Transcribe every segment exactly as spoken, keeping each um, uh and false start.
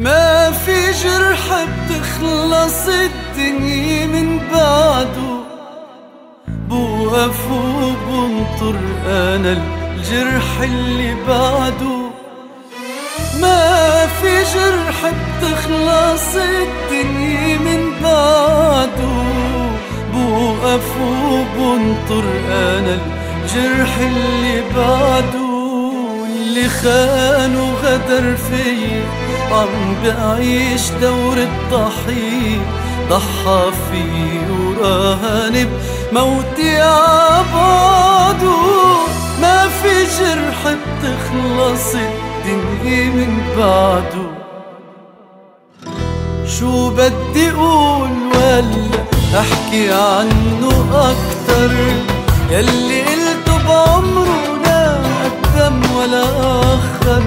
ما في جرح بتخلص الدنيا من بعده، بوقف وبنطر أنا الجرح اللي بعده. ما في جرح بتخلص الدنيا من بعده، بوقف وبنطر أنا الجرح اللي بعده. اللي خان وغدر فيي عم بعيش دور الضحية، ضحى فيه وراهن بموتي عبعده. ما في جرح بتخلص الدنيا من بعده. شو بدي قول ولا احكي عنه اكتر؟ يلي قلته بعمره لا قدم ولا اخر.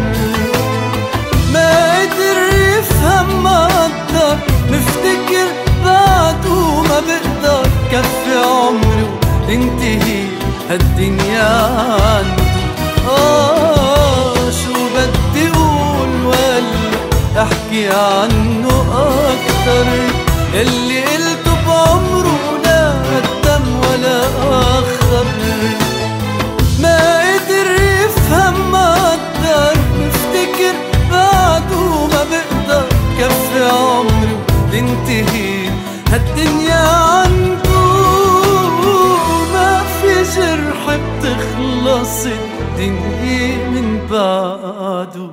ما قدر يفهم ما قدر، مفتكر بعده ما بقدر. كفي عمري وتنتهي هالدنيا عنده. آه شو بدي قول ولا احكي عنه اكتر؟ اللي قلته بعمره لا قدم ولا اخر. ما قدر يفهم ما قدر، مفتكر بعده ما بقدر. كفي عمري وتنتهي هالدنيا عنده. ما في جرح بتخلص الدنيا من بعده.